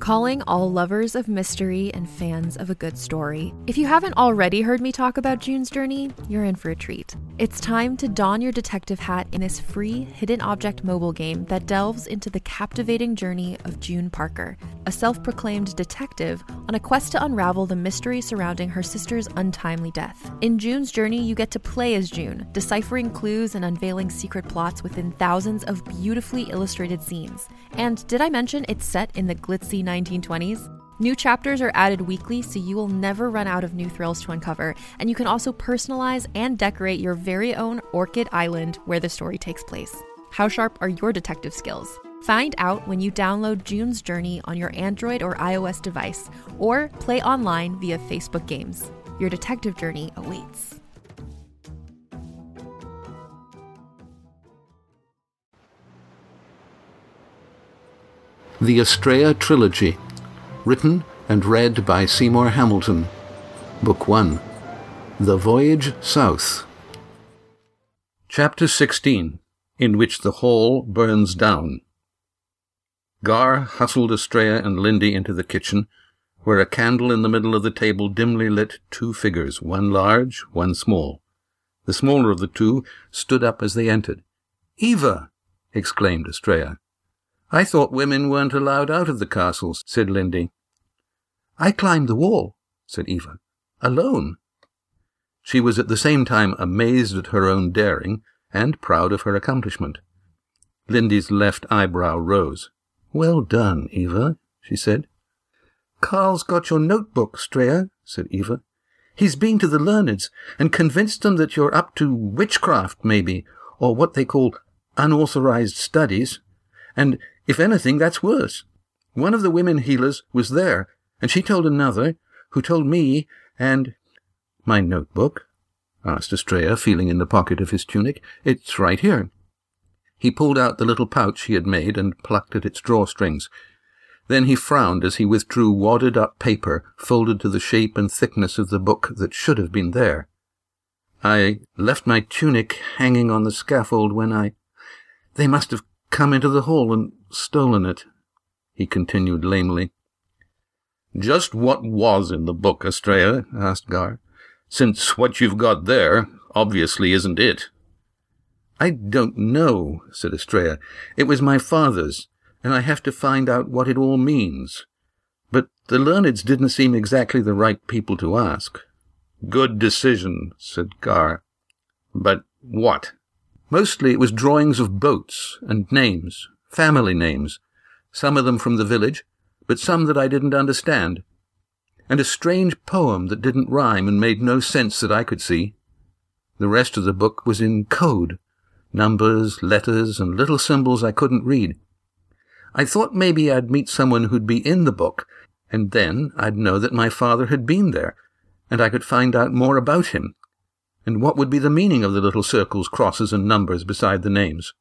Calling all lovers of mystery and fans of a good story. If you haven't already heard me talk about June's Journey, you're in for a treat. It's time to don your detective hat in this free hidden object mobile game that delves into the captivating journey of June Parker, a self-proclaimed detective on a quest to unravel the mystery surrounding her sister's untimely death. In June's Journey, you get to play as June, deciphering clues and unveiling secret plots within thousands of beautifully illustrated scenes. And did I mention it's set in the glitzy 1920s? New chapters are added weekly, so you will never run out of new thrills to uncover, and you can also personalize and decorate your very own Orchid Island where the story takes place. How sharp are your detective skills? Find out when you download June's Journey on your Android or iOS device, or play online via Facebook Games. Your detective journey awaits. The Estrella Trilogy, written and read by Seymour Hamilton. Book 1, The Voyage South. Chapter 16, in which the hall burns down. Gar hustled Estrella and Lindy into the kitchen, where a candle in the middle of the table dimly lit two figures, one large, one small. The smaller of the two stood up as they entered. "Eva!" exclaimed Estrella. "I thought women weren't allowed out of the castles," said Lindy. "I climbed the wall," said Eva. "Alone." She was at the same time amazed at her own daring and proud of her accomplishment. Lindy's left eyebrow rose. "Well done, Eva," she said. "Carl's got your notebook, Estrella," said Eva. "He's been to the learneds and convinced them that you're up to witchcraft, maybe, or what they call unauthorized studies. And if anything, that's worse. One of the women healers was there, and she told another, who told me, and—" "My notebook?" asked Estrella, feeling in the pocket of his tunic. "It's right here." He pulled out the little pouch he had made and plucked at its drawstrings. Then he frowned as he withdrew wadded-up paper folded to the shape and thickness of the book that should have been there. "I left my tunic hanging on the scaffold when They must have come into the hall and stolen it," he continued lamely. "Just what was in the book, Estrella?" asked Gar, "since what you've got there obviously isn't it." "I don't know," said Estrella. "It was my father's, and I have to find out what it all means. But the learneds didn't seem exactly the right people to ask." "Good decision," said Gar. "But what?" "Mostly it was drawings of boats and names, family names, some of them from the village, but some that I didn't understand, and a strange poem that didn't rhyme and made no sense that I could see. The rest of the book was in code, numbers, letters, and little symbols I couldn't read. I thought maybe I'd meet someone who'd be in the book, and then I'd know that my father had been there, and I could find out more about him, and what would be the meaning of the little circles, crosses, and numbers beside the names."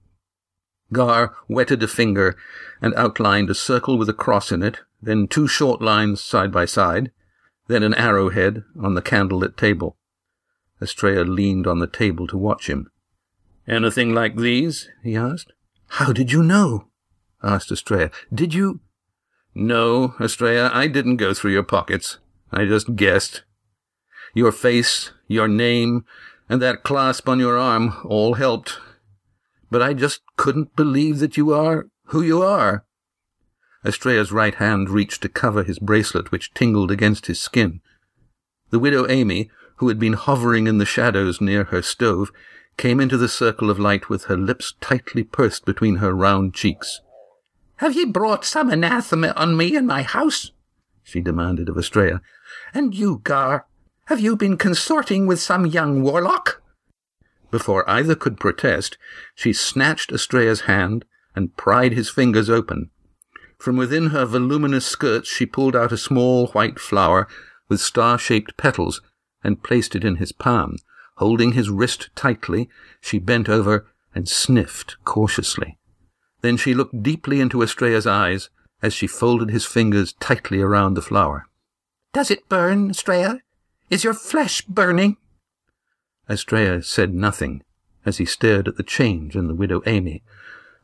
Gar wetted a finger and outlined a circle with a cross in it, then two short lines side by side, then an arrowhead on the candlelit table. Estrella leaned on the table to watch him. "Anything like these?" he asked. "How did you know?" asked Estrella. "Did you—" "No, Estrella, I didn't go through your pockets. I just guessed. Your face, your name, and that clasp on your arm all helped. But I just couldn't believe that you are who you are." Estrella's right hand reached to cover his bracelet, which tingled against his skin. The widow Amy, who had been hovering in the shadows near her stove, came into the circle of light with her lips tightly pursed between her round cheeks. "Have ye brought some anathema on me in my house?" she demanded of Estrella. "And you, Gar, have you been consorting with some young warlock?" Before either could protest, she snatched Estrella's hand and pried his fingers open. From within her voluminous skirts she pulled out a small white flower with star-shaped petals and placed it in his palm. Holding his wrist tightly, she bent over and sniffed cautiously. Then she looked deeply into Estrella's eyes as she folded his fingers tightly around the flower. "Does it burn, Estrella? Is your flesh burning?" Estrella said nothing as he stared at the change in the widow Amy.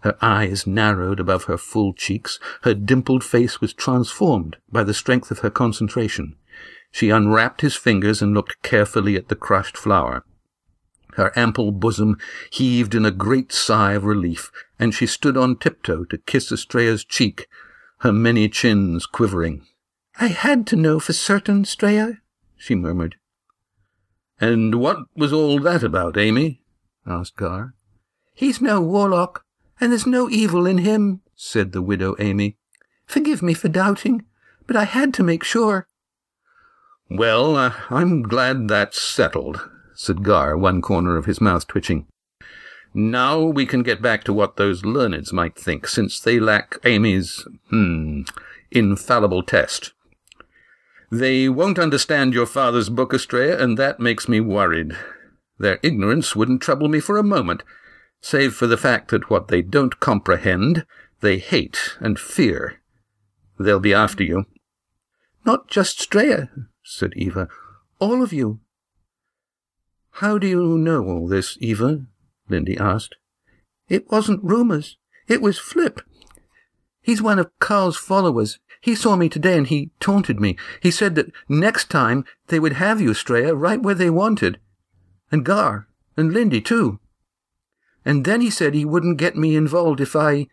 Her eyes narrowed above her full cheeks. Her dimpled face was transformed by the strength of her concentration. She unwrapped his fingers and looked carefully at the crushed flower. Her ample bosom heaved in a great sigh of relief, and she stood on tiptoe to kiss Estrella's cheek, her many chins quivering. "I had to know for certain, Estrella," she murmured. "And what was all that about, Amy?" asked Gar. "He's no warlock, and there's no evil in him," said the widow Amy. "Forgive me for doubting, but I had to make sure." "Well, I'm glad that's settled," said Gar, one corner of his mouth twitching. "Now we can get back to what those learneds might think, since they lack Amy's, infallible test. They won't understand your father's book, Estrella, and that makes me worried. Their ignorance wouldn't trouble me for a moment, save for the fact that what they don't comprehend, they hate and fear. They'll be after you." "Not just Estrella," said Eva. "All of you." "How do you know all this, Eva?" Lindy asked. "It wasn't rumours. It was Flip. He's one of Carl's followers. He saw me today and he taunted me. He said that next time they would have you, Estrella, right where they wanted. And Gar, and Lindy too. And then he said he wouldn't get me involved if I,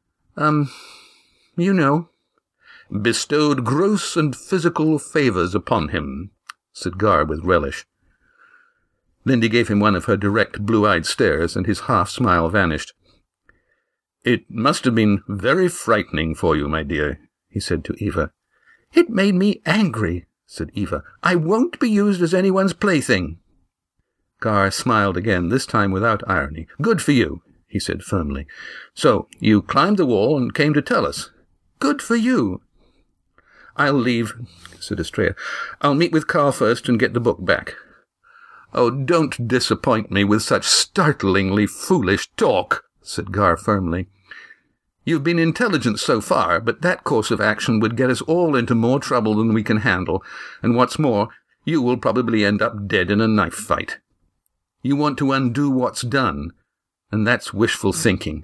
you know." "Bestowed gross and physical favours upon him," said Gar with relish. Lindy gave him one of her direct blue-eyed stares, and his half-smile vanished. "It must have been very frightening for you, my dear," he said to Eva. "It made me angry," said Eva. "I won't be used as anyone's plaything." Gar smiled again, this time without irony. "Good for you," he said firmly. "So you climbed the wall and came to tell us. Good for you." "I'll leave," said Estrella. "I'll meet with Carl first and get the book back." "Oh, don't disappoint me with such startlingly foolish talk," said Gar firmly. "You've been intelligent so far, but that course of action would get us all into more trouble than we can handle, and what's more, you will probably end up dead in a knife fight. You want to undo what's done, and that's wishful thinking.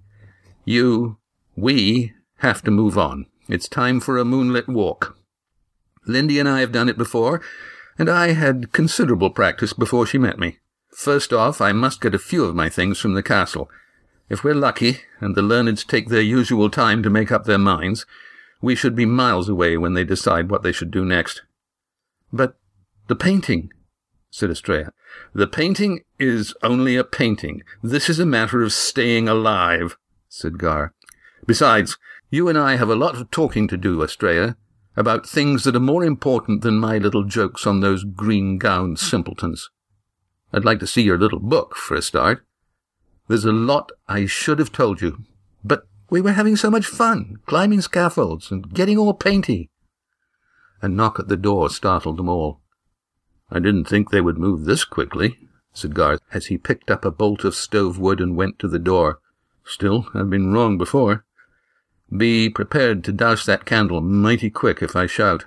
We have to move on. It's time for a moonlit walk. Lindy and I have done it before, and I had considerable practice before she met me. First off, I must get a few of my things from the castle. If we're lucky, and the learneds take their usual time to make up their minds, we should be miles away when they decide what they should do next." "But the painting," said Estrella. "The painting is only a painting. This is a matter of staying alive," said Gar. "Besides, you and I have a lot of talking to do, Estrella, about things that are more important than my little jokes on those green-gowned simpletons. I'd like to see your little book, for a start. There's a lot I should have told you, but we were having so much fun, climbing scaffolds and getting all painty." A knock at the door startled them all. "I didn't think they would move this quickly," said Gar, as he picked up a bolt of stove wood and went to the door. "Still, I've been wrong before. Be prepared to douse that candle mighty quick if I shout."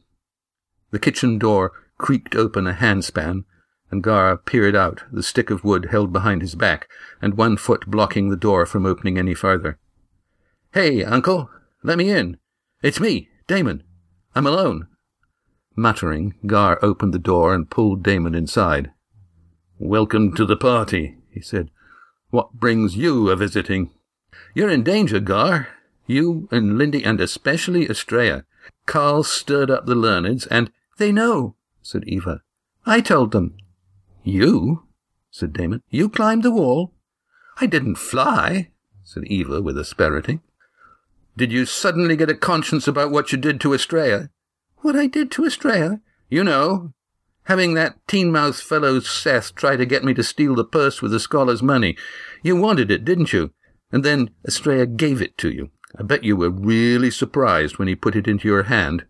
The kitchen door creaked open a handspan, and Gar peered out, the stick of wood held behind his back, and one foot blocking the door from opening any farther. "Hey, Uncle, let me in. It's me, Damon. I'm alone." Muttering, Gar opened the door and pulled Damon inside. "Welcome to the party," he said. "What brings you a-visiting?" "You're in danger, Gar. You and Lindy, and especially Estrella. Carl stirred up the learneds, and—" "They know," said Eva. "I told them." "You?" said Damon. "You climbed the wall?" "I didn't fly," said Eva with asperity. "Did you suddenly get a conscience about what you did to Estrella?" "What I did to Estrella?" "You know, having that teen-mouthed fellow Seth try to get me to steal the purse with the scholar's money. You wanted it, didn't you? And then Estrella gave it to you. I bet you were really surprised when he put it into your hand."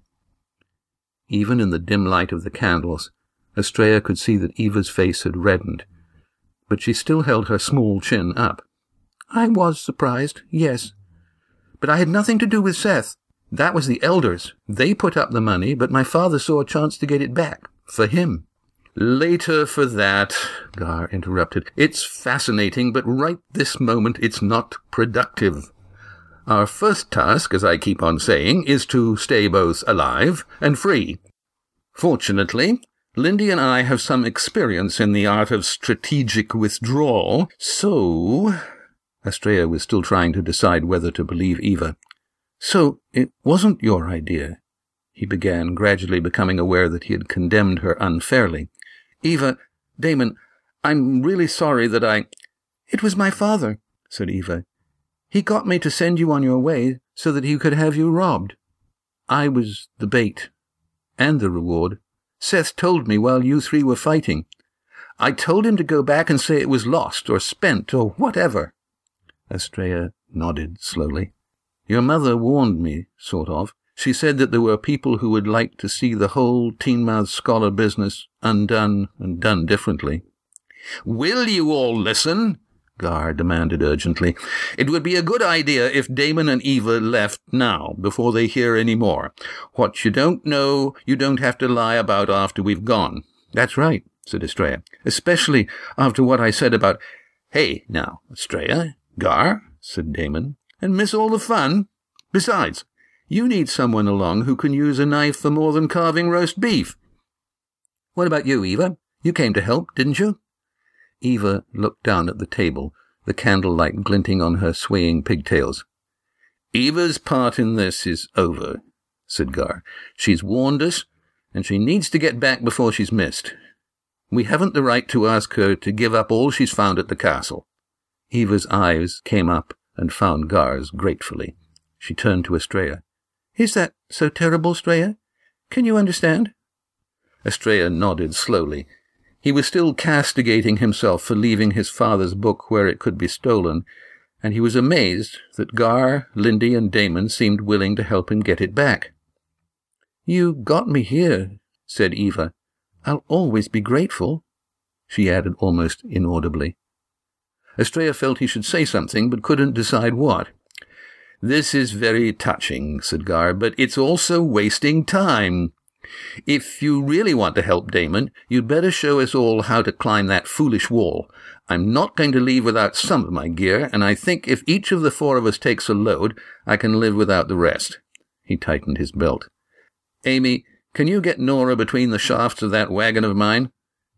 Even in the dim light of the candles, Estrella could see that Eva's face had reddened, but she still held her small chin up. "I was surprised, yes. But I had nothing to do with Seth. That was the elders. They put up the money, but my father saw a chance to get it back, for him. Later for that, Gar interrupted. It's fascinating, but right this moment it's not productive. Our first task, as I keep on saying, is to stay both alive and free. Fortunately, Lindy and I have some experience in the art of strategic withdrawal, so... Estrella was still trying to decide whether to believe Eva. So it wasn't your idea, he began, gradually becoming aware that he had condemned her unfairly. Eva, Damon, I'm really sorry that I... It was my father, said Eva. He got me to send you on your way so that he could have you robbed. I was the bait. And the reward. Seth told me while you three were fighting. I told him to go back and say it was lost or spent or whatever. Estrella nodded slowly. Your mother warned me, sort of. She said that there were people who would like to see the whole Teignmouth scholar business undone and done differently. Will you all listen? Gar demanded urgently. It would be a good idea if Damon and Eva left now, before they hear any more. What you don't know, you don't have to lie about after we've gone. That's right, said Estrella, especially after what I said about... Hey, now, Estrella, Gar, said Damon, and miss all the fun? Besides, you need someone along who can use a knife for more than carving roast beef. What about you, Eva? You came to help, didn't you? Eva looked down at the table, the candlelight glinting on her swaying pigtails. Eva's part in this is over, said Gar. She's warned us, and she needs to get back before she's missed. We haven't the right to ask her to give up all she's found at the castle. Eva's eyes came up and found Gar's gratefully. She turned to Estrella. Is that so terrible, Estrella? Can you understand? Estrella nodded slowly. He was still castigating himself for leaving his father's book where it could be stolen, and he was amazed that Gar, Lindy, and Damon seemed willing to help him get it back. You got me here, said Eva. I'll always be grateful, she added almost inaudibly. Estrella felt he should say something, but couldn't decide what. This is very touching, said Gar, but it's also wasting time. If you really want to help Damon, you'd better show us all how to climb that foolish wall. I'm not going to leave without some of my gear, and I think if each of the four of us takes a load, I can live without the rest. He tightened his belt. Amy, can you get Nora between the shafts of that wagon of mine?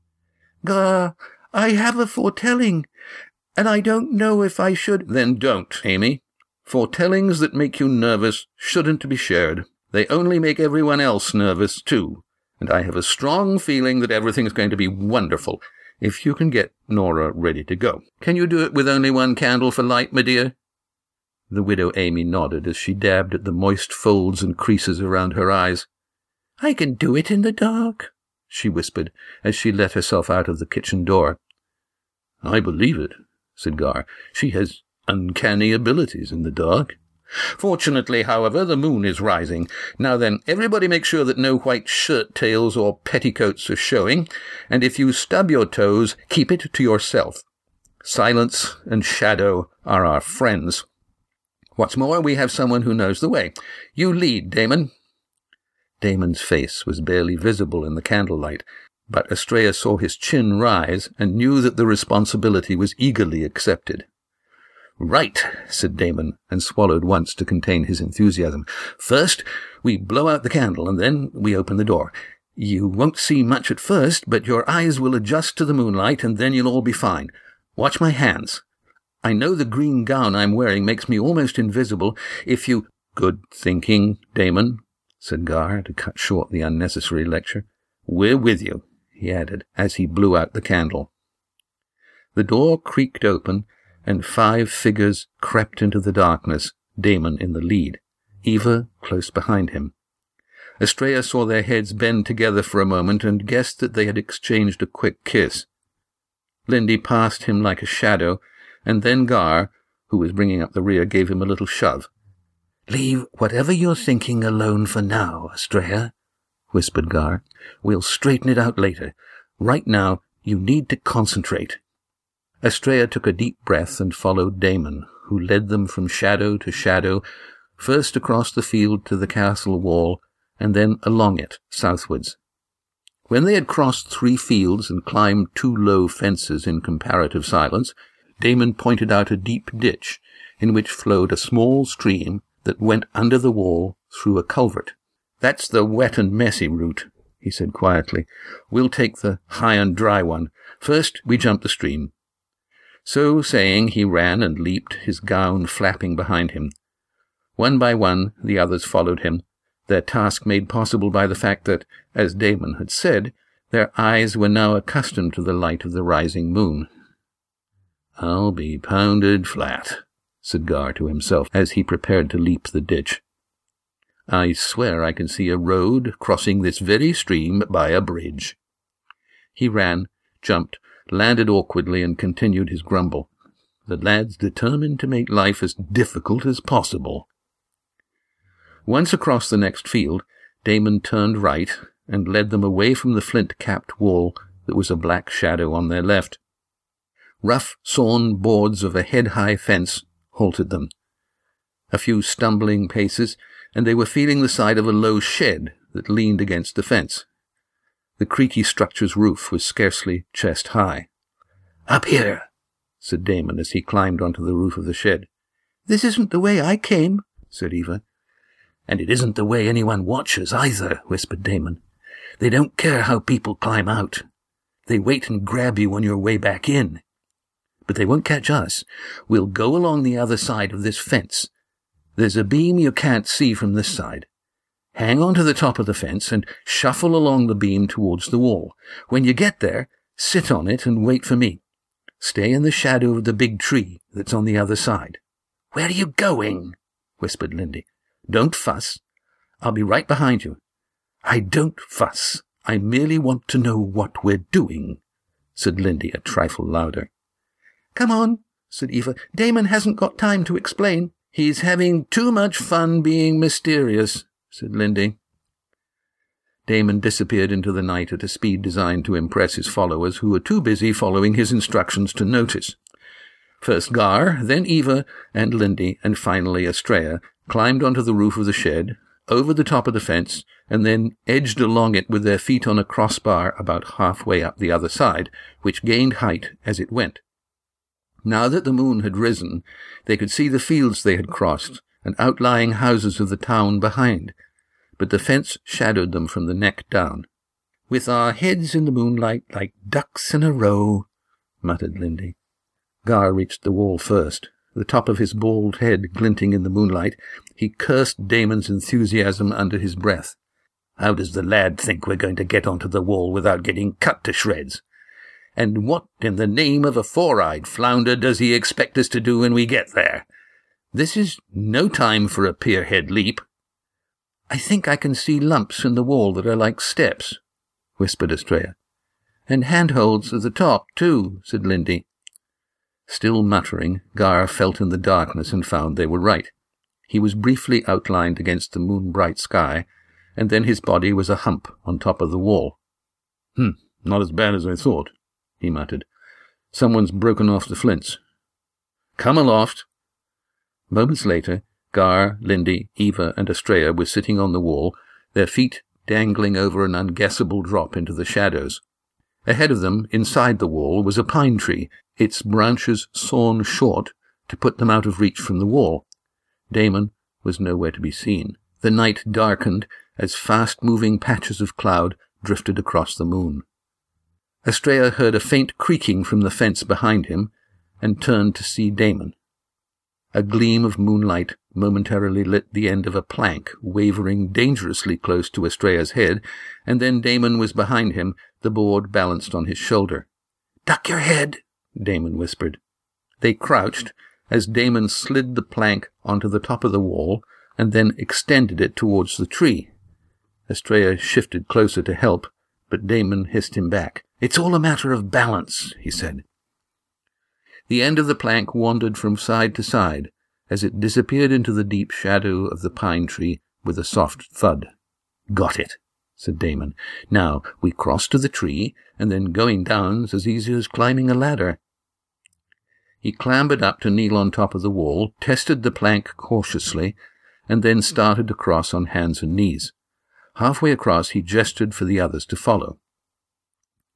Gar, I have a foretelling, and I don't know if I should... Then don't, Amy. Foretellings that make you nervous shouldn't be shared. They only make everyone else nervous, too, and I have a strong feeling that everything's going to be wonderful if you can get Nora ready to go. Can you do it with only one candle for light, my dear? The widow Amy nodded as she dabbed at the moist folds and creases around her eyes. I can do it in the dark, she whispered as she let herself out of the kitchen door. I believe it, said Gar. She has uncanny abilities in the dark. Fortunately, however, the moon is rising. Now then, everybody make sure that no white shirt-tails or petticoats are showing, and if you stub your toes, keep it to yourself. Silence and shadow are our friends. What's more, we have someone who knows the way. You lead, Damon. Damon's face was barely visible in the candlelight, but Estrella saw his chin rise and knew that the responsibility was eagerly accepted. Right, said Damon, and swallowed once to contain his enthusiasm. First, we blow out the candle, and then we open the door. You won't see much at first, but your eyes will adjust to the moonlight, and then you'll all be fine. Watch my hands. I know the green gown I'm wearing makes me almost invisible. If you... Good thinking, Damon, said Gar, to cut short the unnecessary lecture. We're with you, he added, as he blew out the candle. The door creaked open, and 5 figures crept into the darkness, Damon in the lead, Eva close behind him. Estrella saw their heads bend together for a moment and guessed that they had exchanged a quick kiss. Lindy passed him like a shadow, and then Gar, who was bringing up the rear, gave him a little shove. Leave whatever you're thinking alone for now, Estrella, whispered Gar. We'll straighten it out later. Right now, you need to concentrate. Estrella took a deep breath and followed Damon, who led them from shadow to shadow, first across the field to the castle wall, and then along it, southwards. When they had crossed 3 fields and climbed 2 low fences in comparative silence, Damon pointed out a deep ditch in which flowed a small stream that went under the wall through a culvert. "That's the wet and messy route," he said quietly. "We'll take the high and dry one. First, we jump the stream." So saying, he ran and leaped, his gown flapping behind him. One by one, the others followed him, their task made possible by the fact that, as Damon had said, their eyes were now accustomed to the light of the rising moon. "I'll be pounded flat," said Gar to himself as he prepared to leap the ditch. "I swear I can see a road crossing this very stream by a bridge." He ran, jumped, landed awkwardly, and continued his grumble. The lad's determined to make life as difficult as possible. Once across the next field, Damon turned right and led them away from the flint-capped wall that was a black shadow on their left. Rough sawn boards of a head-high fence halted them. A few stumbling paces, and they were feeling the side of a low shed that leaned against the fence. The creaky structure's roof was scarcely chest-high. "Up here," said Damon as he climbed onto the roof of the shed. "This isn't the way I came," said Eva. "And it isn't the way anyone watches either," whispered Damon. "They don't care how people climb out. They wait and grab you on your way back in. But they won't catch us. We'll go along the other side of this fence. There's a beam you can't see from this side. Hang on to the top of the fence and shuffle along the beam towards the wall. When you get there, sit on it and wait for me. Stay in the shadow of the big tree that's on the other side." "Where are you going?" whispered Lindy. "Don't fuss. I'll be right behind you." "I don't fuss. I merely want to know what we're doing," said Lindy a trifle louder. "Come on," said Eva. "Damon hasn't got time to explain." "He's having too much fun being mysterious," said Lindy. Damon disappeared into the night at a speed designed to impress his followers, who were too busy following his instructions to notice. First Gar, then Eva and Lindy, and finally Estrella climbed onto the roof of the shed, over the top of the fence, and then edged along it with their feet on a crossbar about halfway up the other side, which gained height as it went. Now that the moon had risen, they could see the fields they had crossed and outlying houses of the town behind, but the fence shadowed them from the neck down. "With our heads in the moonlight like ducks in a row," muttered Lindy. Gar reached the wall first. The top of his bald head glinting in the moonlight, he cursed Damon's enthusiasm under his breath. "How does the lad think we're going to get onto the wall without getting cut to shreds? And what in the name of a four-eyed flounder does he expect us to do when we get there? This is no time for a pierhead leap." "I think I can see lumps in the wall that are like steps," whispered Estrella. "And handholds at the top, too," said Lindy. Still muttering, Gar felt in the darkness and found they were right. He was briefly outlined against the moon-bright sky, and then his body was a hump on top of the wall. Not as bad as I thought," he muttered. "Someone's broken off the flints. Come aloft." Moments later, Gar, Lindy, Eva, and Estrella were sitting on the wall, their feet dangling over an unguessable drop into the shadows. Ahead of them, inside the wall, was a pine tree, its branches sawn short to put them out of reach from the wall. Damon was nowhere to be seen. The night darkened as fast-moving patches of cloud drifted across the moon. Estrella heard a faint creaking from the fence behind him and turned to see Damon. A gleam of moonlight momentarily lit the end of a plank, wavering dangerously close to Estrella's head, and then Damon was behind him, the board balanced on his shoulder. "Duck your head," Damon whispered. They crouched as Damon slid the plank onto the top of the wall and then extended it towards the tree. Estrella shifted closer to help, but Damon hissed him back. "It's all a matter of balance," he said. The end of the plank wandered from side to side as it disappeared into the deep shadow of the pine tree with a soft thud. "Got it," said Damon. "Now we cross to the tree, and then going down's as easy as climbing a ladder." He clambered up to kneel on top of the wall, tested the plank cautiously, and then started to cross on hands and knees. Halfway across he gestured for the others to follow.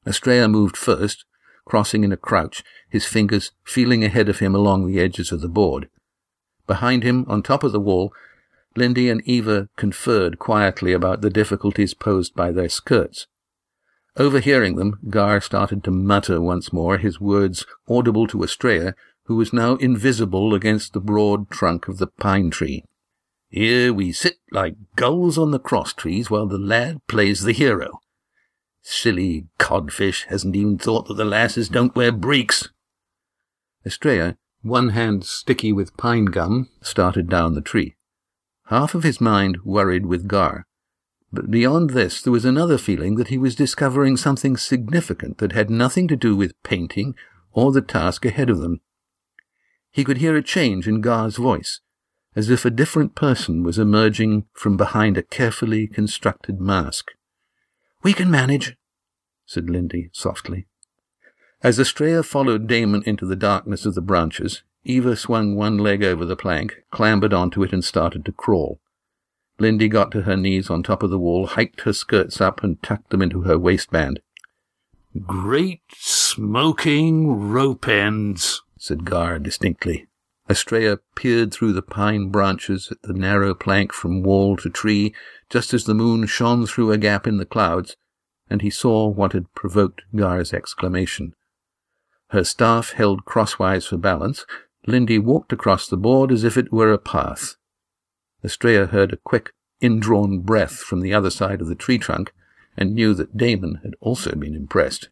Estrella moved first, crossing in a crouch, his fingers feeling ahead of him along the edges of the board. Behind him, on top of the wall, Lindy and Eva conferred quietly about the difficulties posed by their skirts. Overhearing them, Gar started to mutter once more, his words audible to Estrella, who was now invisible against the broad trunk of the pine tree. "Here we sit like gulls on the cross trees while the lad plays the hero. Silly codfish hasn't even thought that the lasses don't wear breeks." Estrella, one hand sticky with pine gum, started down the tree. Half of his mind worried with Gar, but beyond this there was another feeling that he was discovering something significant that had nothing to do with painting or the task ahead of them. He could hear a change in Gar's voice, as if a different person was emerging from behind a carefully constructed mask. "We can manage," said Lindy softly. As Estrella followed Damon into the darkness of the branches, Eva swung one leg over the plank, clambered onto it, and started to crawl. Lindy got to her knees on top of the wall, hiked her skirts up, and tucked them into her waistband. "Great smoking rope ends," said Gar distinctly. Estrella peered through the pine branches at the narrow plank from wall to tree, just as the moon shone through a gap in the clouds, and he saw what had provoked Gar's exclamation. Her staff held crosswise for balance. Lindy walked across the board as if it were a path. Estrella heard a quick, indrawn breath from the other side of the tree trunk, and knew that Damon had also been impressed.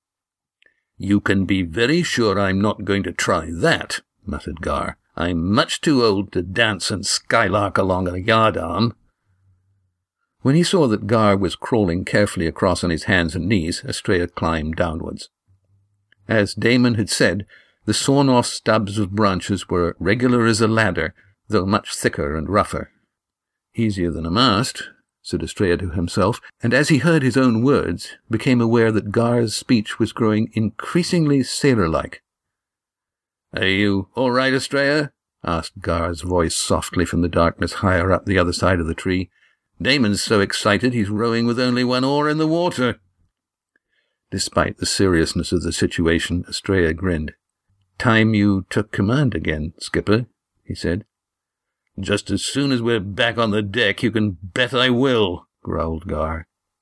"You can be very sure I'm not going to try that," muttered Gar. "I'm much too old to dance and skylark along a yardarm." When he saw that Gar was crawling carefully across on his hands and knees, Estrella climbed downwards. As Damon had said, the sawn-off stubs of branches were regular as a ladder, though much thicker and rougher. "Easier than a mast," said Estrella to himself, and as he heard his own words, became aware that Gar's speech was growing increasingly sailor-like. "Are you all right, Estrella?" asked Gar's voice softly from the darkness higher up the other side of the tree. "Damon's so excited he's rowing with only one oar in the water." Despite the seriousness of the situation, Estrella grinned. "Time you took command again, Skipper," he said. "Just as soon as we're back on the deck, you can bet I will," growled Gar.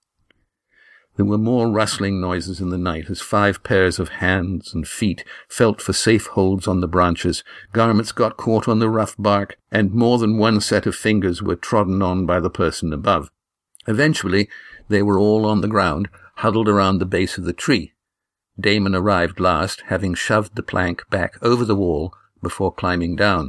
There were more rustling noises in the night as 5 pairs of hands and feet felt for safe holds on the branches, garments got caught on the rough bark, and more than one set of fingers were trodden on by the person above. Eventually, they were all on the ground, huddled around the base of the tree. Damon arrived last, having shoved the plank back over the wall before climbing down.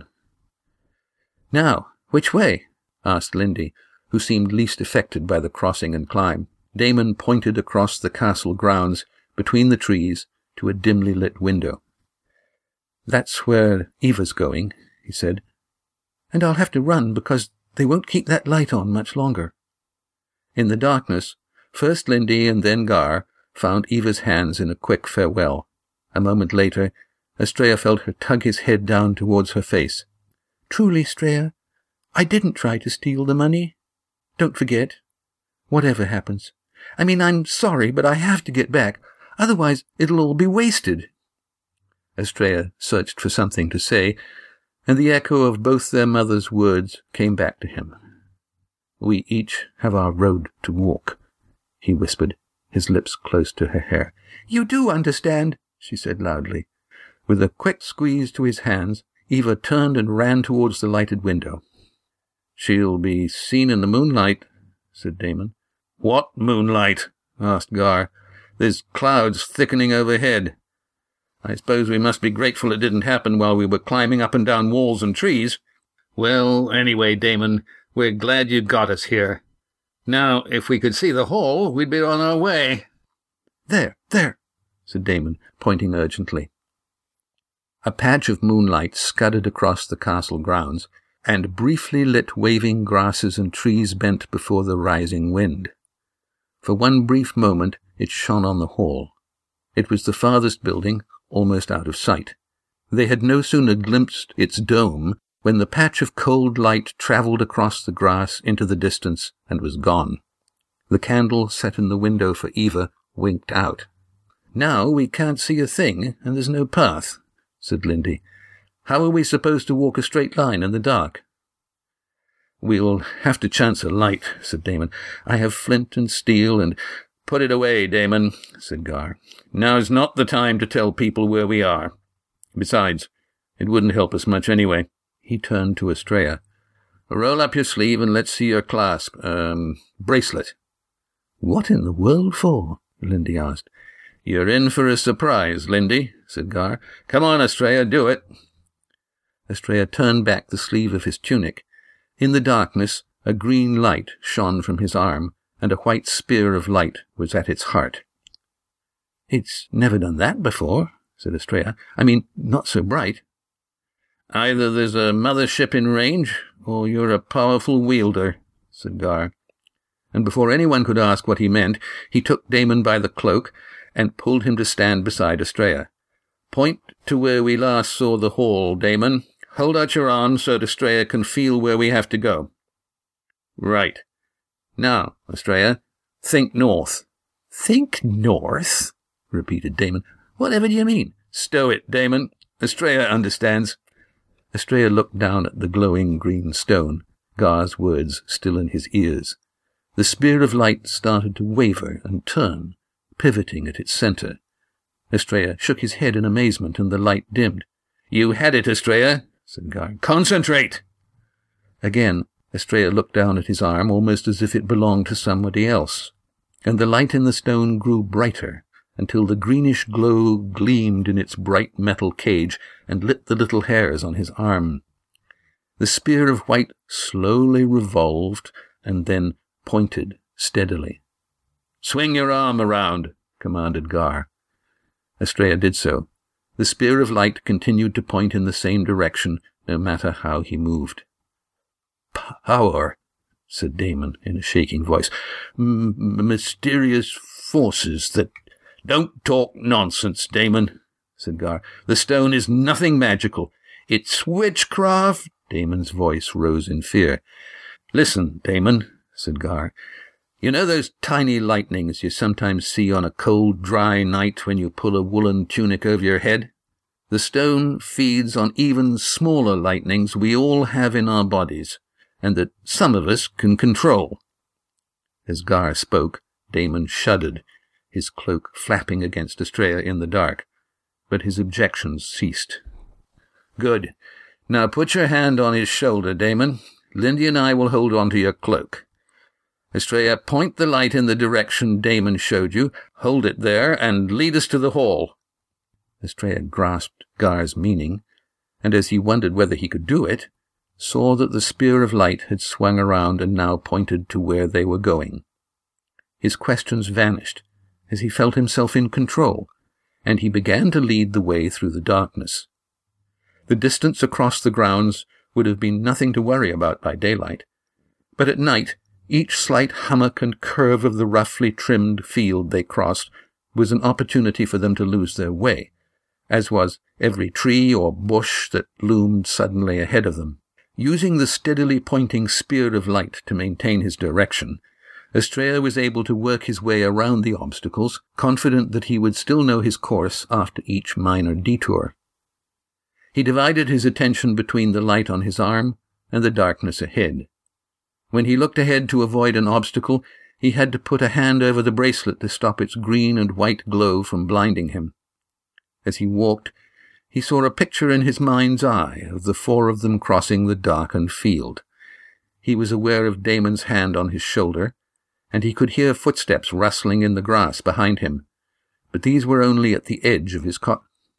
"Now, which way?" asked Lindy, who seemed least affected by the crossing and climb. Damon pointed across the castle grounds, between the trees, to a dimly lit window. "That's where Eva's going," he said. "And I'll have to run because they won't keep that light on much longer." In the darkness, first Lindy and then Gar found Eva's hands in a quick farewell. A moment later, Estrella felt her tug his head down towards her face. "Truly, Estrella, I didn't try to steal the money. Don't forget. Whatever happens. I mean, I'm sorry, but I have to get back. Otherwise, it'll all be wasted." Estrella searched for something to say, and the echo of both their mother's words came back to him. "We each have our road to walk," he whispered, his lips close to her hair. "You do understand," she said loudly. With a quick squeeze to his hands, Eva turned and ran towards the lighted window. "She'll be seen in the moonlight," said Damon. "What moonlight?" asked Gar. "There's clouds thickening overhead. I suppose we must be grateful it didn't happen while we were climbing up and down walls and trees. Well, anyway, Damon, we're glad you got us here. Now, if we could see the hall, we'd be on our way." There, said Damon, pointing urgently. A patch of moonlight scudded across the castle grounds, and briefly lit waving grasses and trees bent before the rising wind. For one brief moment it shone on the hall. It was the farthest building, almost out of sight. They had no sooner glimpsed its dome when the patch of cold light travelled across the grass into the distance and was gone. The candle set in the window for Eva winked out. "Now we can't see a thing, and there's no path," said Lindy. "How are we supposed to walk a straight line in the dark?" "We'll have to chance a light," said Damon. "I have flint and steel and—" "Put it away, Damon," said Gar. "Now's not the time to tell people where we are. Besides, it wouldn't help us much anyway." He turned to Estrella. "Roll up your sleeve and let's see your clasp, bracelet." "What in the world for?" Lindy asked. "You're in for a surprise, Lindy," said Gar. "Come on, Estrella, do it." Estrella turned back the sleeve of his tunic. In the darkness, a green light shone from his arm, and a white spear of light was at its heart. "It's never done that before," said Estrella. "I mean, not so bright." "Either there's a mother ship in range, or you're a powerful wielder," said Gar. And before anyone could ask what he meant, he took Damon by the cloak and pulled him to stand beside Estrella. "Point to where we last saw the hall, Damon. Hold out your arm so Estrella can feel where we have to go." "Right. Now, Estrella, think north." "Think north?" repeated Damon. "Whatever do you mean?" "Stow it, Damon. Estrella understands." Estrella looked down at the glowing green stone, Gar's words still in his ears. The spear of light started to waver and turn, pivoting at its center. Estrella shook his head in amazement, and the light dimmed. "You had it, Estrella," said Gar. "Concentrate!" Again, Estrella looked down at his arm, almost as if it belonged to somebody else, and the light in the stone grew brighter, until the greenish glow gleamed in its bright metal cage and lit the little hairs on his arm. The spear of white slowly revolved and then pointed steadily. "Swing your arm around," commanded Gar. Estrella did so. The spear of light continued to point in the same direction, no matter how he moved. "Power," said Damon in a shaking voice. "Mysterious forces that—" "Don't talk nonsense, Damon," said Gar. "The stone is nothing magical. It's witchcraft." Damon's voice rose in fear. "Listen, Damon," said Gar. "You know those tiny lightnings you sometimes see on a cold, dry night when you pull a woolen tunic over your head? The stone feeds on even smaller lightnings we all have in our bodies, and that some of us can control." As Gar spoke, Damon shuddered, his cloak flapping against Estrella in the dark, but his objections ceased. "Good. Now put your hand on his shoulder, Damon. Lindy and I will hold on to your cloak. Estrella, point the light in the direction Damon showed you, hold it there, and lead us to the hall." Estrella grasped Gar's meaning, and as he wondered whether he could do it, saw that the spear of light had swung around and now pointed to where they were going. His questions vanished, as he felt himself in control, and he began to lead the way through the darkness. The distance across the grounds would have been nothing to worry about by daylight, but at night each slight hummock and curve of the roughly trimmed field they crossed was an opportunity for them to lose their way, as was every tree or bush that loomed suddenly ahead of them. Using the steadily pointing spear of light to maintain his direction, Estrella was able to work his way around the obstacles, confident that he would still know his course after each minor detour. He divided his attention between the light on his arm and the darkness ahead. When he looked ahead to avoid an obstacle, he had to put a hand over the bracelet to stop its green and white glow from blinding him. As he walked, he saw a picture in his mind's eye of the four of them crossing the darkened field. He was aware of Damon's hand on his shoulder, and he could hear footsteps rustling in the grass behind him, but these were only at the edge of his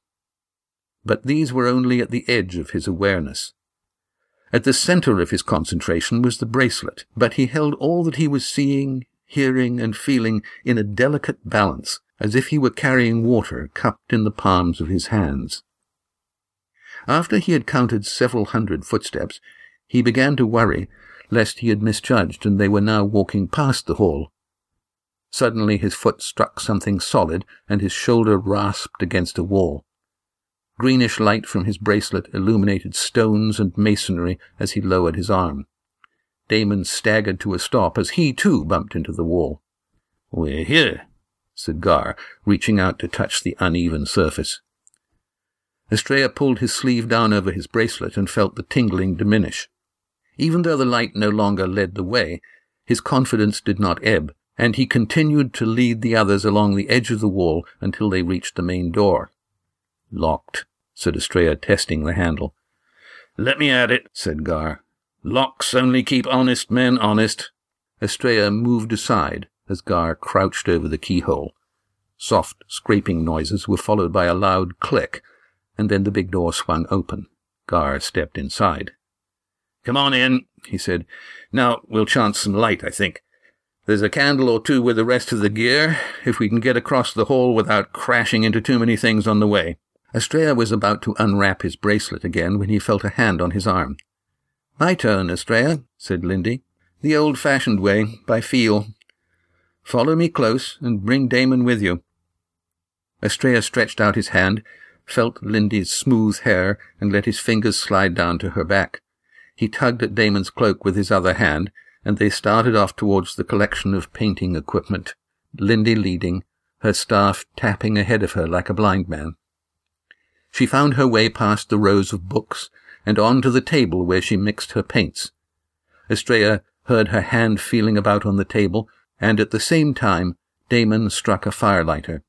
awareness. At the center of his concentration was the bracelet, but he held all that he was seeing, hearing, and feeling in a delicate balance, as if he were carrying water cupped in the palms of his hands. After he had counted several hundred footsteps, he began to worry lest he had misjudged and they were now walking past the hall. Suddenly his foot struck something solid, and his shoulder rasped against a wall. Greenish light from his bracelet illuminated stones and masonry as he lowered his arm. Damon staggered to a stop as he, too, bumped into the wall. "We're here," said Gar, reaching out to touch the uneven surface. Estrella pulled his sleeve down over his bracelet and felt the tingling diminish. Even though the light no longer led the way, his confidence did not ebb, and he continued to lead the others along the edge of the wall until they reached the main door. "Locked," said Estrella, testing the handle. "Let me at it," said Gar. "Locks only keep honest men honest." Estrella moved aside as Gar crouched over the keyhole. Soft, scraping noises were followed by a loud click, and then the big door swung open. Gar stepped inside. "Come on in," he said. "Now we'll chance some light, I think. There's a candle or two with the rest of the gear, if we can get across the hall without crashing into too many things on the way." Estrella was about to unwrap his bracelet again when he felt a hand on his arm. "My turn, Estrella," said Lindy. "The old-fashioned way, by feel. Follow me close and bring Damon with you." Estrella stretched out his hand, felt Lindy's smooth hair, and let his fingers slide down to her back. He tugged at Damon's cloak with his other hand, and they started off towards the collection of painting equipment, Lindy leading, her staff tapping ahead of her like a blind man. She found her way past the rows of books and on to the table where she mixed her paints. Estrella heard her hand feeling about on the table, and at the same time Damon struck a firelighter.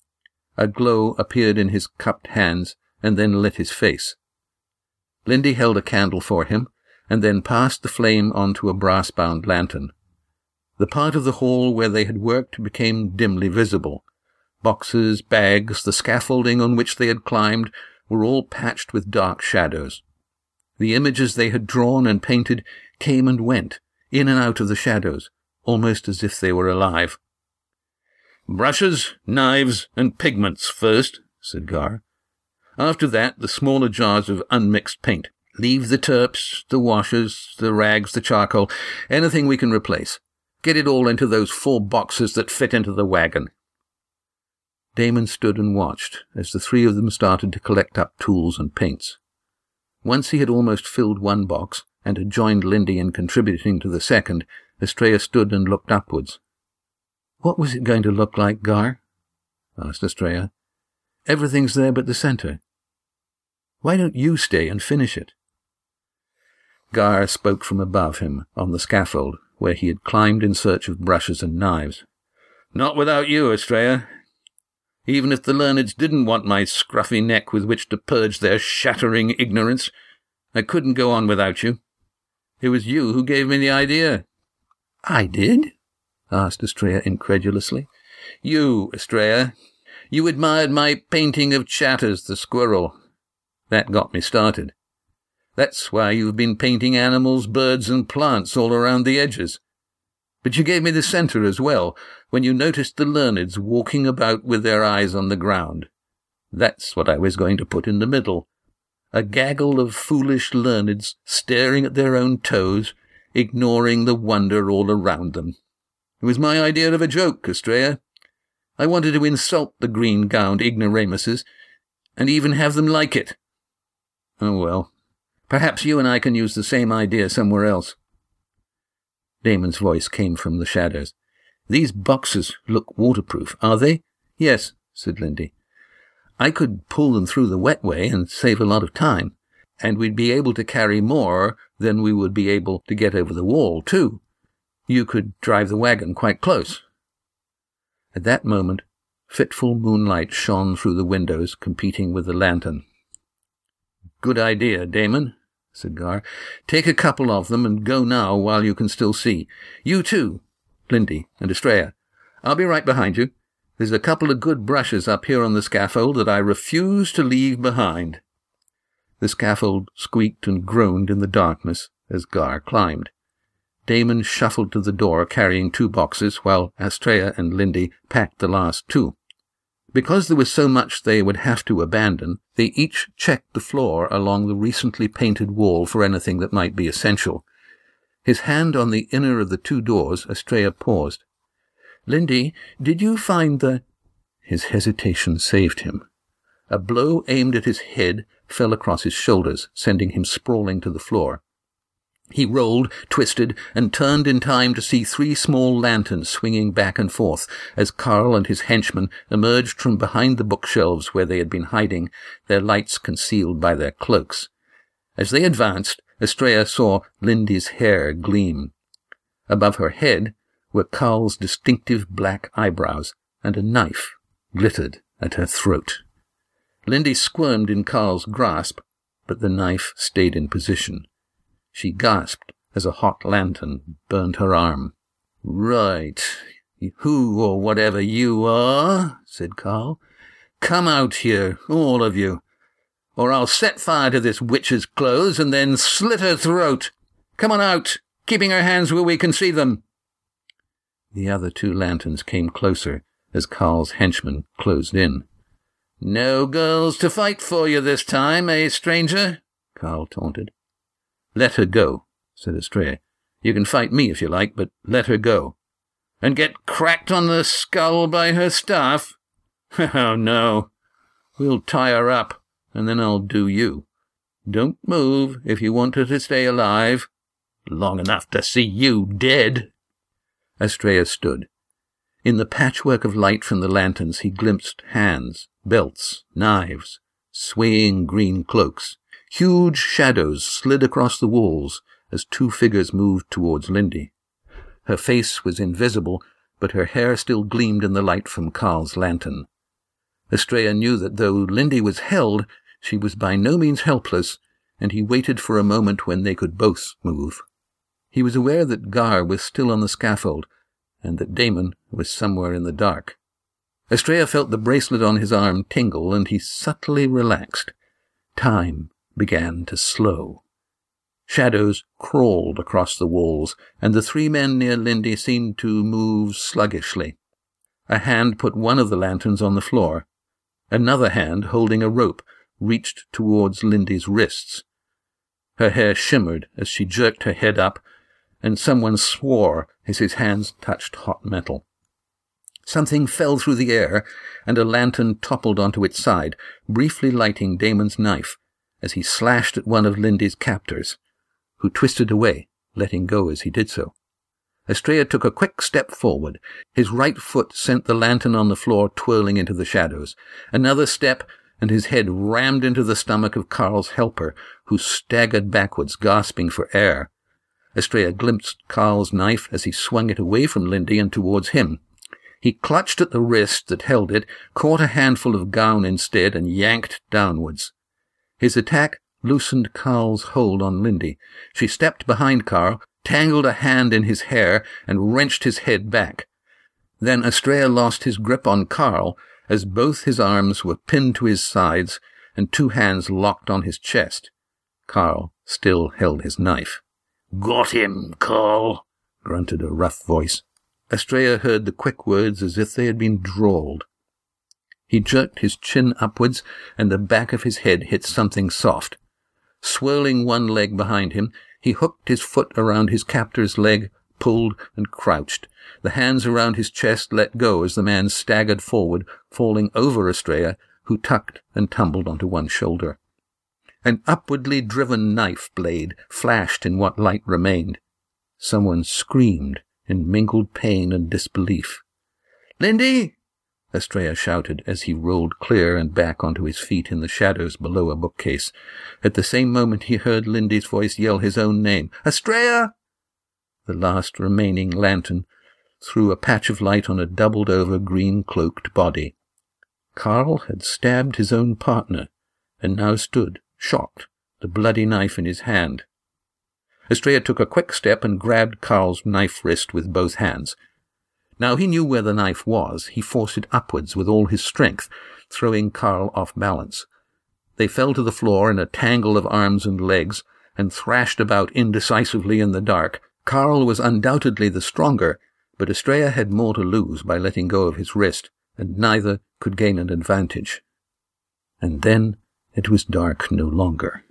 A glow appeared in his cupped hands and then lit his face. Lindy held a candle for him, and then passed the flame onto a brass-bound lantern. The part of the hall where they had worked became dimly visible. Boxes, bags, the scaffolding on which they had climbed were all patched with dark shadows. The images they had drawn and painted came and went, in and out of the shadows, almost as if they were alive. "Brushes, knives, and pigments first," said Gar. "After that, the smaller jars of unmixed paint. Leave the turps, the washes, the rags, the charcoal, anything we can replace. Get it all into those 4 boxes that fit into the wagon." Damon stood and watched as the 3 of them started to collect up tools and paints. Once he had almost filled 1 box and had joined Lindy in contributing to the second, Estrella stood and looked upwards. "What was it going to look like, Gar?" asked Estrella. "Everything's there but the center. Why don't you stay and finish it?" Gar spoke from above him, on the scaffold, where he had climbed in search of brushes and knives. "Not without you, Estrella. Even if the learneds didn't want my scruffy neck with which to purge their shattering ignorance, I couldn't go on without you. It was you who gave me the idea." "I did?" asked Estrella incredulously. "You, Estrella. You admired my painting of Chatters the squirrel. That got me started. That's why you've been painting animals, birds, and plants all around the edges. But you gave me the center as well, when you noticed the learneds walking about with their eyes on the ground. That's what I was going to put in the middle. A gaggle of foolish learneds staring at their own toes, ignoring the wonder all around them. It was my idea of a joke, Estrella. I wanted to insult the green-gowned ignoramuses, and even have them like it. Oh well, perhaps you and I can use the same idea somewhere else." Damon's voice came from the shadows. "These boxes look waterproof, are they?" "Yes," said Lindy. "I could pull them through the wet way and save a lot of time, and we'd be able to carry more than we would be able to get over the wall, too. You could drive the wagon quite close." At that moment, fitful moonlight shone through the windows, competing with the lantern. "Good idea, Damon," said Gar. "Take a couple of them and go now while you can still see. You too, Lindy and Estrella. I'll be right behind you. There's a couple of good brushes up here on the scaffold that I refuse to leave behind." The scaffold squeaked and groaned in the darkness as Gar climbed. Damon shuffled to the door carrying 2 boxes, while Estrella and Lindy packed the last 2. Because there was so much they would have to abandon, they each checked the floor along the recently painted wall for anything that might be essential. His hand on the inner of the 2 doors, Estrella paused. "Lindy, did you find the—" His hesitation saved him. A blow aimed at his head fell across his shoulders, sending him sprawling to the floor. He rolled, twisted, and turned in time to see 3 small lanterns swinging back and forth as Carl and his henchmen emerged from behind the bookshelves where they had been hiding, their lights concealed by their cloaks. As they advanced, Estrella saw Lindy's hair gleam. Above her head were Carl's distinctive black eyebrows, and a knife glittered at her throat. Lindy squirmed in Carl's grasp, but the knife stayed in position. She gasped as a hot lantern burned her arm. "Right, who or whatever you are," said Carl. "Come out here, all of you, or I'll set fire to this witch's clothes and then slit her throat. Come on out, keeping our hands where we can see them." The other 2 lanterns came closer as Carl's henchmen closed in. "No girls to fight for you this time, eh, stranger?" Carl taunted. "Let her go," said Estrella. "You can fight me if you like, but let her go." "And get cracked on the skull by her staff?" "Oh, no. We'll tie her up, and then I'll do you. Don't move if you want her to stay alive. Long enough to see you dead." Estrella stood. In the patchwork of light from the lanterns he glimpsed hands, belts, knives, swaying green cloaks. Huge shadows slid across the walls as 2 figures moved towards Lindy. Her face was invisible, but her hair still gleamed in the light from Carl's lantern. Estrella knew that though Lindy was held, she was by no means helpless, and he waited for a moment when they could both move. He was aware that Gar was still on the scaffold, and that Damon was somewhere in the dark. Estrella felt the bracelet on his arm tingle, and he subtly relaxed. Time began to slow. Shadows crawled across the walls, and the 3 men near Lindy seemed to move sluggishly. A hand put one of the lanterns on the floor. Another hand, holding a rope, reached towards Lindy's wrists. Her hair shimmered as she jerked her head up, and someone swore as his hands touched hot metal. Something fell through the air, and a lantern toppled onto its side, briefly lighting Damon's knife as he slashed at one of Lindy's captors, who twisted away, letting go as he did so. Estrella took a quick step forward. His right foot sent the lantern on the floor twirling into the shadows. Another step, and his head rammed into the stomach of Carl's helper, who staggered backwards, gasping for air. Estrella glimpsed Carl's knife as he swung it away from Lindy and towards him. He clutched at the wrist that held it, caught a handful of gown instead, and yanked downwards. His attack loosened Carl's hold on Lindy. She stepped behind Carl, tangled a hand in his hair, and wrenched his head back. Then Estrella lost his grip on Carl as both his arms were pinned to his sides and 2 hands locked on his chest. Carl still held his knife. "Got him, Carl," grunted a rough voice. Estrella heard the quick words as if they had been drawled. He jerked his chin upwards, and the back of his head hit something soft. Swirling one leg behind him, he hooked his foot around his captor's leg, pulled, and crouched. The hands around his chest let go as the man staggered forward, falling over Estrella, who tucked and tumbled onto one shoulder. An upwardly driven knife blade flashed in what light remained. Someone screamed in mingled pain and disbelief. "Lindy!" Estrella shouted as he rolled clear and back onto his feet in the shadows below a bookcase. At the same moment he heard Lindy's voice yell his own name. "Estrella!" The last remaining lantern threw a patch of light on a doubled-over, green-cloaked body. Carl had stabbed his own partner, and now stood, shocked, the bloody knife in his hand. Estrella took a quick step and grabbed Carl's knife wrist with both hands. Now he knew where the knife was. He forced it upwards with all his strength, throwing Carl off balance. They fell to the floor in a tangle of arms and legs, and thrashed about indecisively in the dark. Carl was undoubtedly the stronger, but Estrella had more to lose by letting go of his wrist, and neither could gain an advantage. And then it was dark no longer.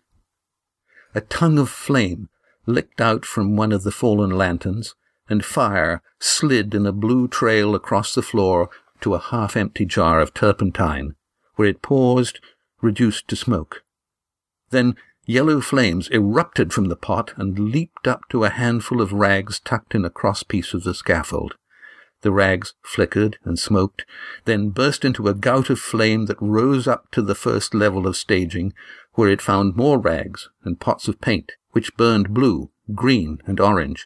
A tongue of flame licked out from one of the fallen lanterns, and fire slid in a blue trail across the floor to a half-empty jar of turpentine, where it paused, reduced to smoke. Then Yellow flames erupted from the pot and leaped up to a handful of rags tucked in a crosspiece of the scaffold. The rags flickered and smoked, then burst into a gout of flame that rose up to the first level of staging, where it found more rags and pots of paint, which burned blue, green, and orange.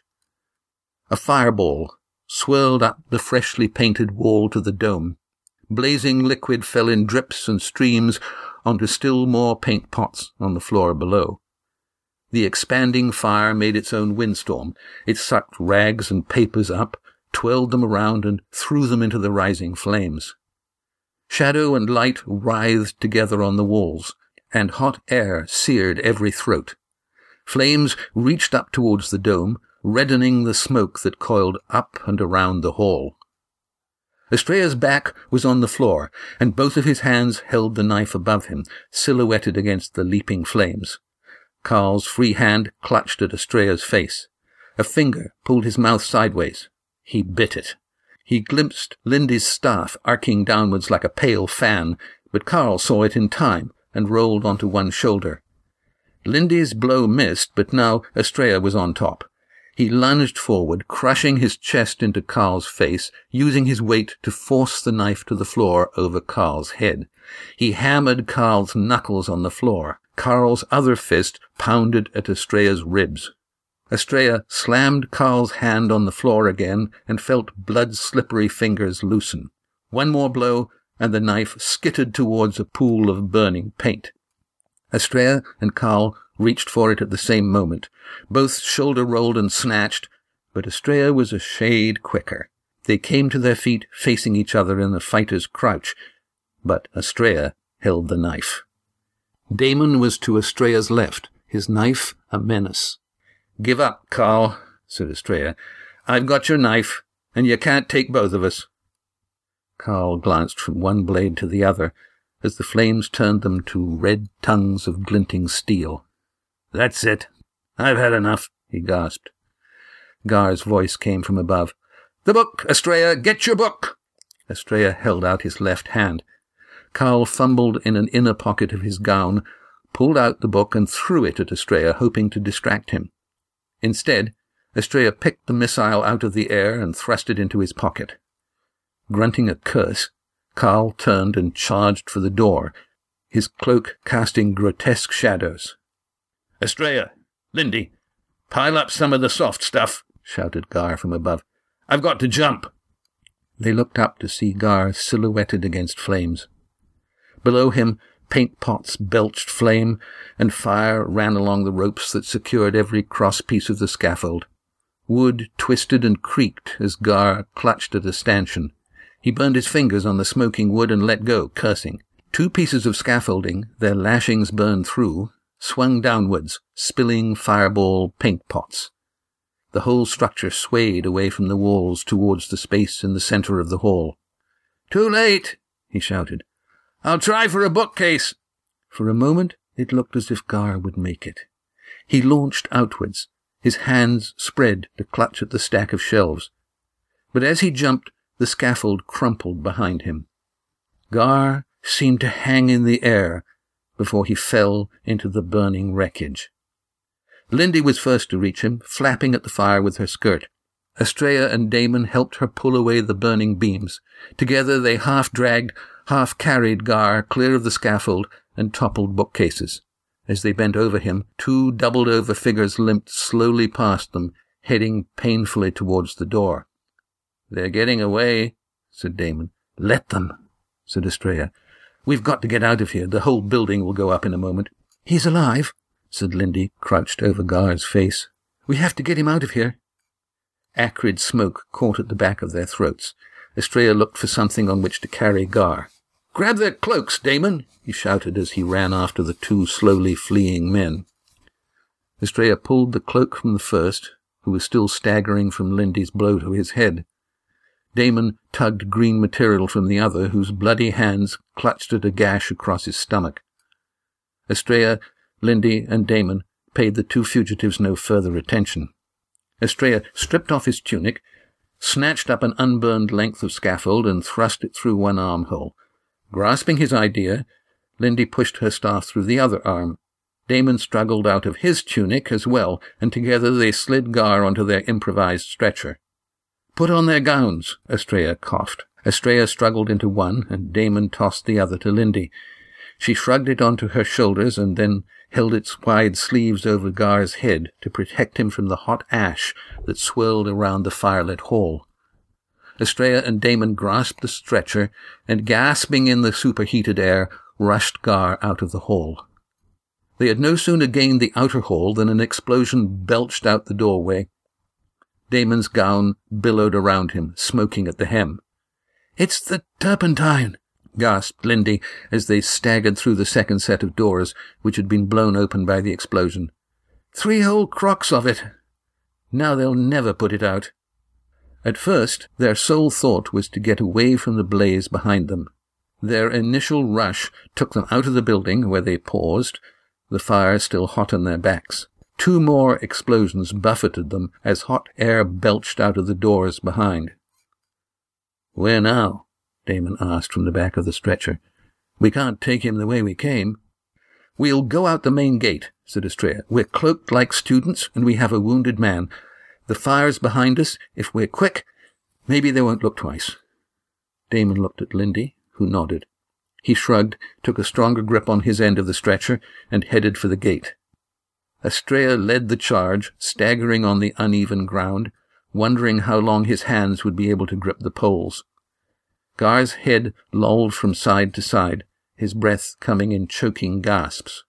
A fireball swirled up the freshly painted wall to the dome. Blazing liquid fell in drips and streams onto still more paint pots on the floor below. The expanding fire made its own windstorm. It sucked rags and papers up, twirled them around, and threw them into the rising flames. Shadow and light writhed together on the walls, and hot air seared every throat. Flames reached up towards the dome, reddening the smoke that coiled up and around the hall. Estrella's back was on the floor, and both of his hands held the knife above him, silhouetted against the leaping flames. Carl's free hand clutched at Estrella's face. A finger pulled his mouth sideways. He bit it. He glimpsed Lindy's staff arcing downwards like a pale fan, but Carl saw it in time and rolled onto one shoulder. Lindy's blow missed, but now Estrella was on top. He lunged forward, crushing his chest into Carl's face, using his weight to force the knife to the floor over Carl's head. He hammered Carl's knuckles on the floor. Carl's other fist pounded at Estrella's ribs. Estrella slammed Carl's hand on the floor again and felt blood-slippery fingers loosen. One more blow, and the knife skittered towards a pool of burning paint. Estrella and Carl reached for it at the same moment. Both shoulder-rolled and snatched, but Estrella was a shade quicker. They came to their feet, facing each other in a fighter's crouch, but Estrella held the knife. Damon was to Estrella's left, his knife a menace. "Give up, Carl," said Estrella. "I've got your knife, and you can't take both of us." Carl glanced from one blade to the other, as the flames turned them to red tongues of glinting steel. "That's it. I've had enough," he gasped. Gar's voice came from above. "The book, Estrella! Get your book!" Estrella held out his left hand. Carl fumbled in an inner pocket of his gown, pulled out the book and threw it at Estrella, hoping to distract him. Instead, Estrella picked the missile out of the air and thrust it into his pocket. Grunting a curse, Carl turned and charged for the door, his cloak casting grotesque shadows. "Estrella! Lindy! Pile up some of the soft stuff!" shouted Gar from above. "I've got to jump!" They looked up to see Gar silhouetted against flames. Below him, paint pots belched flame, and fire ran along the ropes that secured every cross-piece of the scaffold. Wood twisted and creaked as Gar clutched at a stanchion. He burned his fingers on the smoking wood and let go, cursing. 2 pieces of scaffolding, their lashings burned through, swung downwards, spilling fireball paint pots. The whole structure swayed away from the walls towards the space in the center of the hall. "Too late!" he shouted. "I'll try for a bookcase." For a moment it looked as if Gar would make it. He launched outwards, his hands spread to clutch at the stack of shelves. But as he jumped, the scaffold crumpled behind him. Gar seemed to hang in the air before he fell into the burning wreckage. Lindy was first to reach him, flapping at the fire with her skirt. Estrella and Damon helped her pull away the burning beams. Together they half-dragged, half-carried Gar clear of the scaffold and toppled bookcases. As they bent over him, 2 doubled-over figures limped slowly past them, heading painfully towards the door. "They're getting away," said Damon. "Let them," said Estrella. "We've got to get out of here. The whole building will go up in a moment." "He's alive," said Lindy, crouched over Gar's face. "We have to get him out of here." Acrid smoke caught at the back of their throats. Estrella looked for something on which to carry Gar. "Grab their cloaks, Damon," he shouted as he ran after the 2 slowly fleeing men. Estrella pulled the cloak from the first, who was still staggering from Lindy's blow to his head. Damon tugged green material from the other, whose bloody hands clutched at a gash across his stomach. Estrella, Lindy, and Damon paid the 2 fugitives no further attention. Estrella stripped off his tunic, snatched up an unburned length of scaffold, and thrust it through one armhole. Grasping his idea, Lindy pushed her staff through the other arm. Damon struggled out of his tunic as well, and together they slid Gar onto their improvised stretcher. "Put on their gowns," Estrella coughed. Estrella struggled into one, and Damon tossed the other to Lindy. She shrugged it onto her shoulders and then held its wide sleeves over Gar's head to protect him from the hot ash that swirled around the firelit hall. Estrella and Damon grasped the stretcher and, gasping in the superheated air, rushed Gar out of the hall. They had no sooner gained the outer hall than an explosion belched out the doorway. Damon's gown billowed around him, smoking at the hem. "It's the turpentine!" gasped Lindy as they staggered through the second set of doors, which had been blown open by the explosion. 3 whole crocks of it! Now they'll never put it out. At first, their sole thought was to get away from the blaze behind them. Their initial rush took them out of the building, where they paused, the fire still hot on their backs. 2 more explosions buffeted them as hot air belched out of the doors behind. "Where now?" Damon asked from the back of the stretcher. "We can't take him the way we came." "We'll go out the main gate," said Estrella. "We're cloaked like students, and we have a wounded man. The fire's behind us. If we're quick, maybe they won't look twice." Damon looked at Lindy, who nodded. He shrugged, took a stronger grip on his end of the stretcher, and headed for the gate. Estrella led the charge, staggering on the uneven ground, wondering how long his hands would be able to grip the poles. Gar's head lolled from side to side, his breath coming in choking gasps.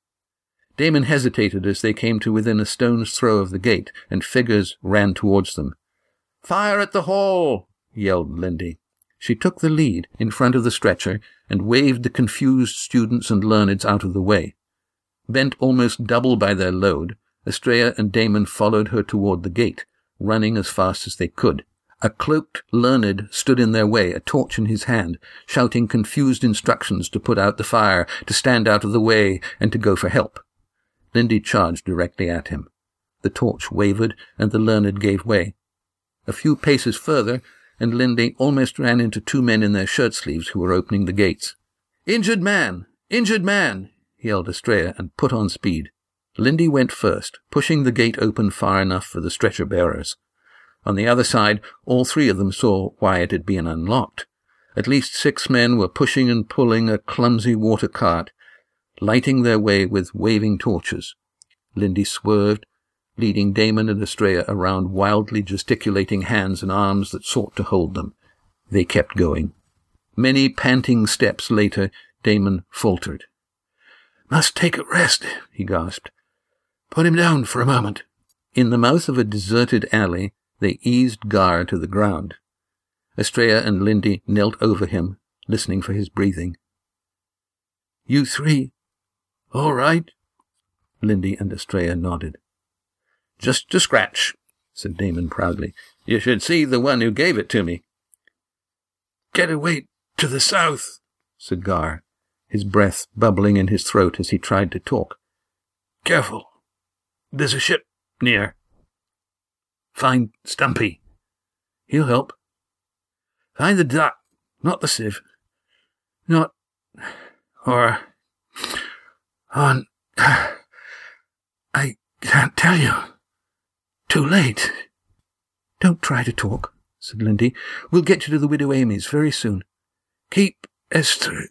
Damon hesitated as they came to within a stone's throw of the gate, and figures ran towards them. "Fire at the hall!" yelled Lindy. She took the lead in front of the stretcher and waved the confused students and learneds out of the way. Bent almost double by their load, Estrella and Damon followed her toward the gate, running as fast as they could. A cloaked learned stood in their way, a torch in his hand, shouting confused instructions to put out the fire, to stand out of the way, and to go for help. Lindy charged directly at him. The torch wavered, and the learned gave way. A few paces further, and Lindy almost ran into 2 men in their shirt-sleeves who were opening the gates. "Injured man! Injured man!" yelled Estrella, and put on speed. Lindy went first, pushing the gate open far enough for the stretcher-bearers. On the other side, all 3 of them saw why it had been unlocked. At least 6 men were pushing and pulling a clumsy water cart, lighting their way with waving torches. Lindy swerved, leading Damon and Estrella around wildly gesticulating hands and arms that sought to hold them. They kept going. Many panting steps later, Damon faltered. "Must take a rest," he gasped. "Put him down for a moment." In the mouth of a deserted alley, they eased Gar to the ground. Estrella and Lindy knelt over him, listening for his breathing. "You 3, all right?" Lindy and Estrella nodded. "Just a scratch," said Damon proudly. "You should see the one who gave it to me." "Get away to the south," said Gar, his breath bubbling in his throat as he tried to talk. "Careful. There's a ship near. Find Stumpy. He'll help. Find the duck, not the sieve. Not... or... on... I can't tell you. Too late." "Don't try to talk," said Lindy. "We'll get you to the Widow Amy's very soon." "Keep Esther...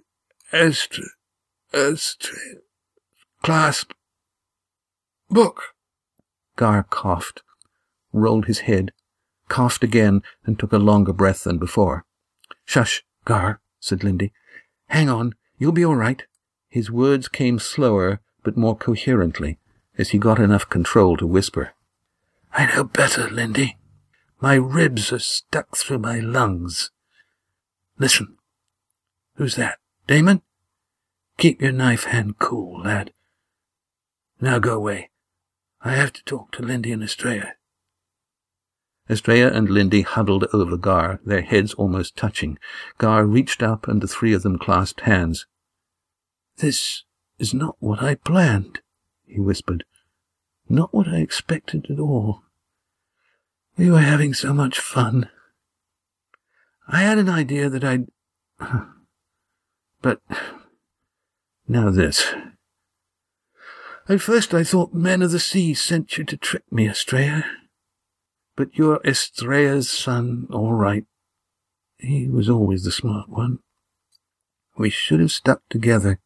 clasp... book." Gar coughed, rolled his head, coughed again, and took a longer breath than before. "Shush, Gar," said Lindy. "Hang on, you'll be all right." His words came slower but more coherently as he got enough control to whisper. "I know better, Lindy. My ribs are stuck through my lungs. Listen. Who's that? Damon? Keep your knife hand cool, lad. Now go away. I have to talk to Lindy and Estrella." Estrella and Lindy huddled over Gar, their heads almost touching. Gar reached up, and the 3 of them clasped hands. "This is not what I planned," he whispered. "Not what I expected at all. We were having so much fun. I had an idea that I'd... But now this. At first I thought men of the sea sent you to trick me, Estrella. But you're Estrella's son, all right. He was always the smart one. We should have stuck together.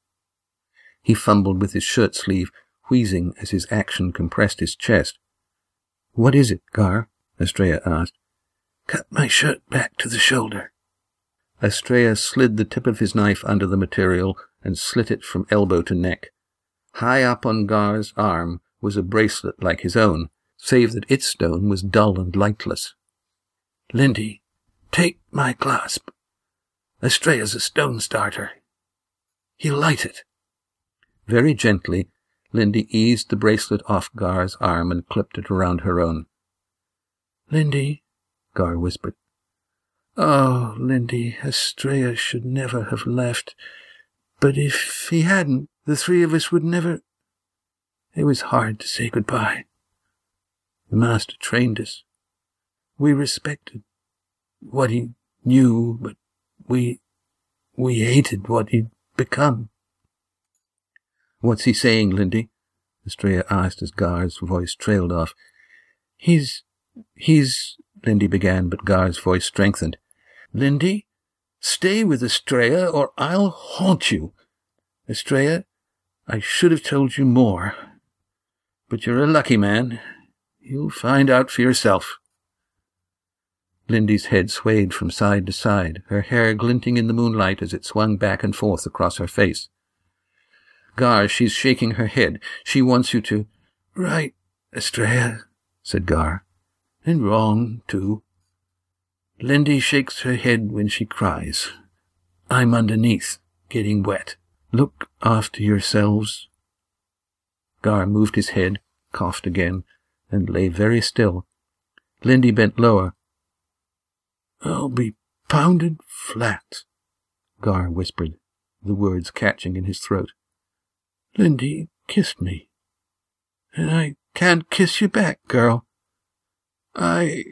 He fumbled with his shirt sleeve, wheezing as his action compressed his chest. What is it, Gar? Estrella asked. Cut my shirt back to the shoulder. Estrella slid the tip of his knife under the material and slit it from elbow to neck. High up on Gar's arm was a bracelet like his own, save that its stone was dull and lightless. Lindy, take my clasp. Estrella's a stone starter. He'll light it. Very gently, Lindy eased the bracelet off Gar's arm and clipped it around her own. Lindy, Gar whispered. Oh, Lindy, Estrella should never have left. But if he hadn't, the three of us would never... It was hard to say goodbye. The master trained us. We respected what he knew, but we hated what he'd become. What's he saying, Lindy? Estrella asked as Gar's voice trailed off. He's... Lindy began, but Gar's voice strengthened. Lindy, stay with Estrella or I'll haunt you. Estrella, I should have told you more. But you're a lucky man. You'll find out for yourself. Lindy's head swayed from side to side, her hair glinting in the moonlight as it swung back and forth across her face. Gar, she's shaking her head. She wants you to... Right, Estrella, said Gar. And wrong, too. Lindy shakes her head when she cries. I'm underneath, getting wet. Look after yourselves. Gar moved his head, coughed again, and lay very still. Lindy bent lower. I'll be pounded flat, Gar whispered, the words catching in his throat. Lindy, kiss me. And I can't kiss you back, girl. A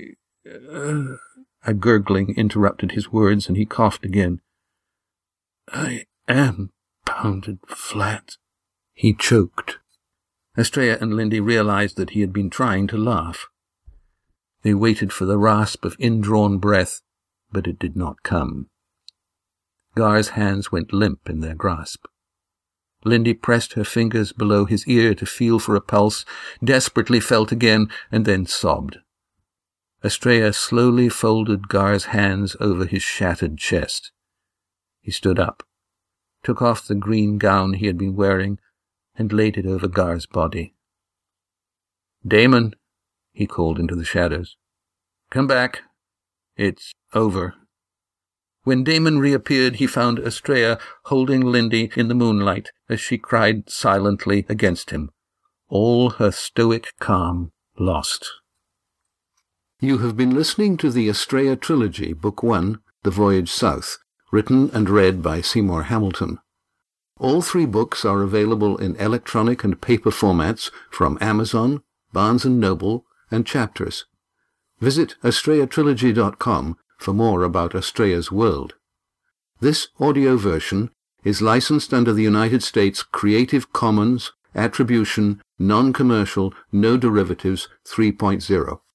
gurgling interrupted his words, and he coughed again. I am pounded flat. He choked. Estrella and Lindy realized that he had been trying to laugh. They waited for the rasp of indrawn breath, but it did not come. Gar's hands went limp in their grasp. Lindy pressed her fingers below his ear to feel for a pulse, desperately felt again, and then sobbed. Estrella slowly folded Gar's hands over his shattered chest. He stood up, took off the green gown he had been wearing, and laid it over Gar's body. Damon, he called into the shadows. Come back. It's over. When Damon reappeared, he found Estrella holding Lindy in the moonlight as she cried silently against him, all her stoic calm lost. You have been listening to the Estrella Trilogy, Book 1, The Voyage South, written and read by Seymour Hamilton. All 3 books are available in electronic and paper formats from Amazon, Barnes & Noble, and Chapters. Visit estrellatrilogy.com for more about Estrella's world. This audio version is licensed under the United States Creative Commons Attribution Non-Commercial No Derivatives 3.0.